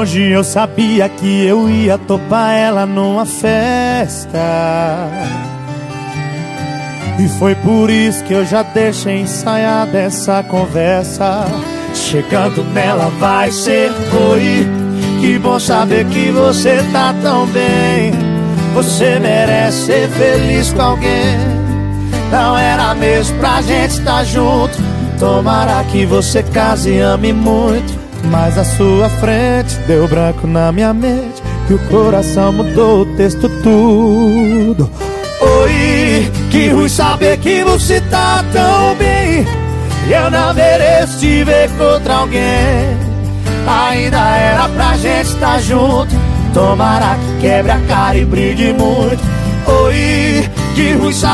longe eu sabia que eu ia topar ela numa festa. E foi por isso que eu já deixei ensaiada essa conversa. Chegando nela vai ser oi, que bom saber que você tá tão bem. Você merece ser feliz com alguém. Não era mesmo pra gente estar junto. Tomara que você case e ame muito. Mas a sua frente deu branco na minha mente e o coração mudou o texto tudo. Oi, que ruim saber que você tá tão bem. E eu não mereço te ver contra alguém. Ainda era pra gente estar junto. Tomara que quebre a cara e brigue muito. Oi, que ruim saber